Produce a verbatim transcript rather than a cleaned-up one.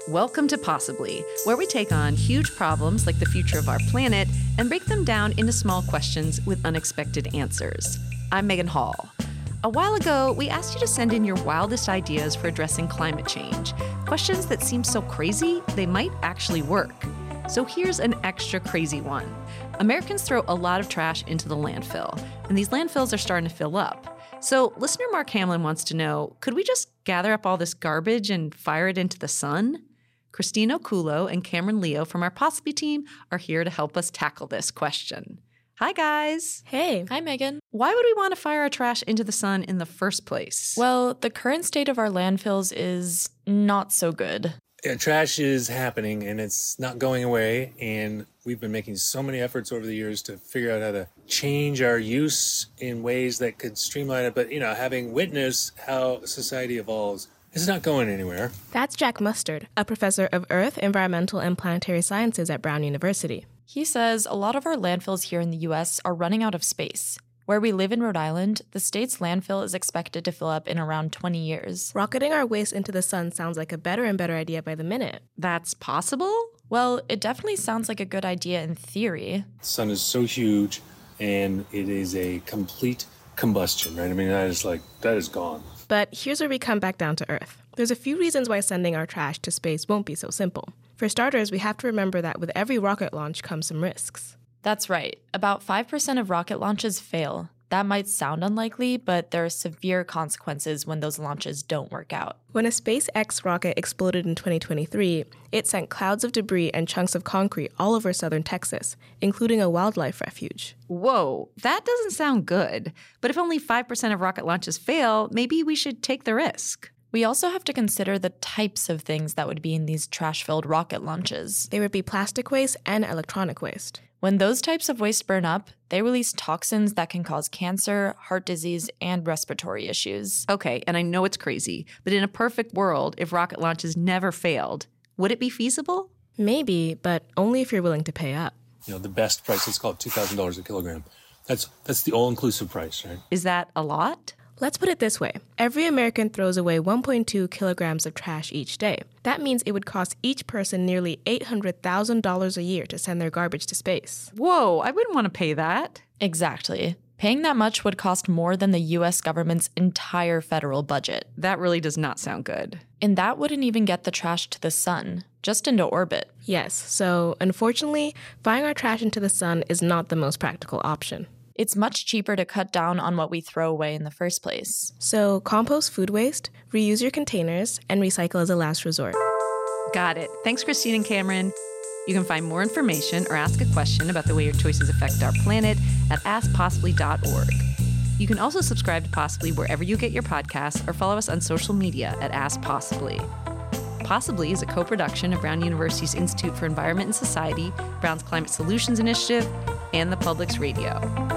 Welcome to Possibly, where we take on huge problems like the future of our planet and break them down into small questions with unexpected answers. I'm Megan Hall. A while ago, we asked you to send in your wildest ideas for addressing climate change, questions that seem so crazy they might actually work. So here's an extra crazy one. Americans throw a lot of trash into the landfill, and these landfills are starting to fill up. So listener Mark Hamlin wants to know, could we just gather up all this garbage and fire it into the sun? Christine Okulo and Cameron Leo from our Possibly team are here to help us tackle this question. Hi, guys. Hey. Hi, Megan. Why would we want to fire our trash into the sun in the first place? Well, the current state of our landfills is not so good. Yeah, trash is happening and it's not going away. And we've been making so many efforts over the years to figure out how to change our use in ways that could streamline it. But, you know, having witnessed how society evolves, it's not going anywhere. That's Jack Mustard, a professor of Earth, Environmental, and Planetary Sciences at Brown University. He says a lot of our landfills here in the U S are running out of space. Where we live in Rhode Island, the state's landfill is expected to fill up in around twenty years. Rocketing our waste into the sun sounds like a better and better idea by the minute. That's possible? Well, it definitely sounds like a good idea in theory. The sun is so huge and it is a complete combustion, right? I mean, that is like, that is gone. But here's where we come back down to Earth. There's a few reasons why sending our trash to space won't be so simple. For starters, we have to remember that with every rocket launch comes some risks. That's right. About five percent of rocket launches fail. That might sound unlikely, but there are severe consequences when those launches don't work out. When a SpaceX rocket exploded in twenty twenty-three, it sent clouds of debris and chunks of concrete all over southern Texas, including a wildlife refuge. Whoa, that doesn't sound good. But if only five percent of rocket launches fail, maybe we should take the risk. We also have to consider the types of things that would be in these trash-filled rocket launches. They would be plastic waste and electronic waste. When those types of waste burn up, they release toxins that can cause cancer, heart disease, and respiratory issues. Okay, and I know it's crazy, but in a perfect world, if rocket launches never failed, would it be feasible? Maybe, but only if you're willing to pay up. You know, the best price is called two thousand dollars a kilogram. That's that's the all-inclusive price, right? Is that a lot? Let's put it this way. Every American throws away one point two kilograms of trash each day. That means it would cost each person nearly eight hundred thousand dollars a year to send their garbage to space. Whoa, I wouldn't want to pay that. Exactly. Paying that much would cost more than the U S government's entire federal budget. That really does not sound good. And that wouldn't even get the trash to the sun, just into orbit. Yes, so unfortunately, firing our trash into the sun is not the most practical option. It's much cheaper to cut down on what we throw away in the first place. So compost food waste, reuse your containers, and recycle as a last resort. Got it. Thanks, Christine and Cameron. You can find more information or ask a question about the way your choices affect our planet at ask possibly dot org. You can also subscribe to Possibly wherever you get your podcasts or follow us on social media at Ask Possibly. Possibly is a co-production of Brown University's Institute for Environment and Society, Brown's Climate Solutions Initiative, and the Public's Radio.